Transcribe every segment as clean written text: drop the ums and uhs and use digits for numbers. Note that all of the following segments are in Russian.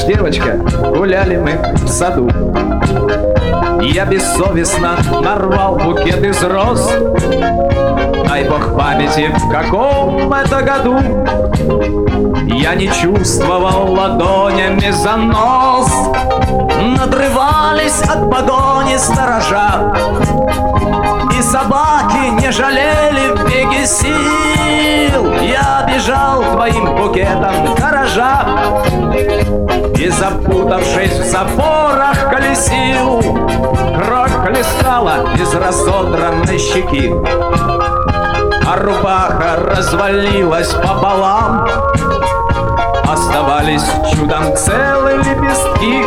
девочка, гуляли мы в саду. Я бессовестно нарвал букет из роз. Дай бог памяти, в каком это году. Я не чувствовал ладонями занос. Надрывались от погони сторожа, и собаки не жалели в беге сил. Я бежал твоим букетом дорожа, и, запутавшись в запорах, колесил. Кровь хлестала из разодранной щеки, а рубаха развалилась пополам. Оставались чудом целые лепестки,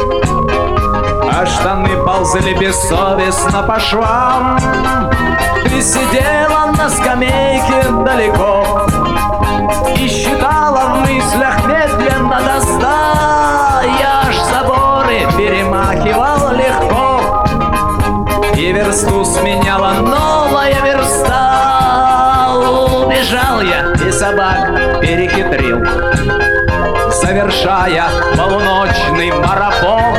а штаны ползали бессовестно по швам. Ты сидела на скамейке далеко и считала в мыслях медленно до 100. Я ж заборы перемахивал легко, и версту сменяла новая верста. Убежал я и собак перехитрил, завершая полуночный марафон.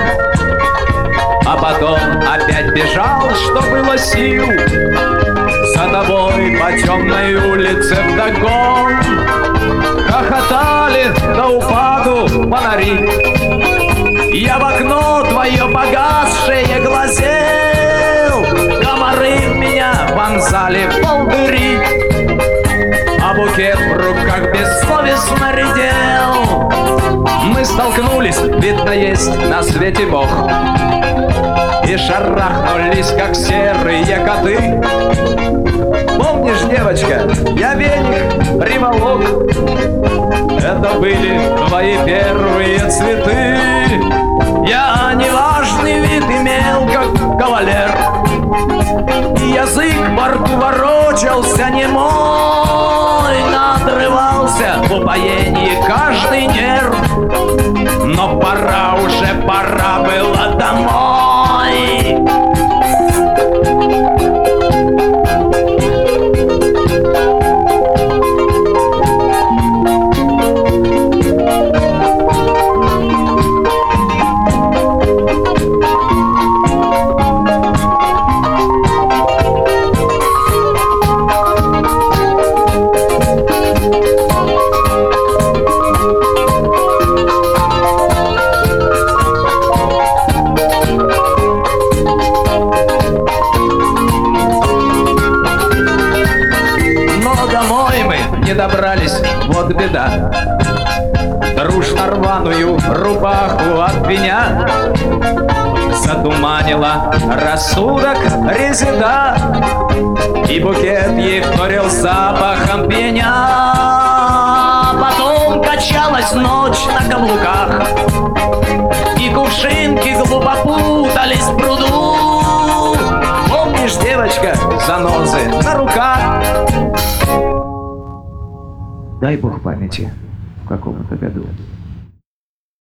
А потом опять бежал, что было сил, за тобой по темной улице вдогон. Хохотали до упаду фонари, я в окно твое погасшее глазел. Комары в меня вонзали полдыри, а букет в руках бессовестно редел. Мы столкнулись, видно, есть на свете Бог, и шарахнулись, как серые коты. Помнишь, девочка, я веник приволок, это были твои первые цветы. Я неважный вид имел, как кавалер, и язык во рту ворочался немой. Надрывался в упоении каждый нерв, но пора уже, пора было домой. Не добрались, вот беда. Дружно рваную рубаху от пеня затуманила рассудок резида, и букет ей вторил запахом пеня. Потом качалась ночь на каблуках, и кувшинки глупо путались в пруду. Помнишь, девочка, занозы на руках? Дай бог памяти, в каком-то году.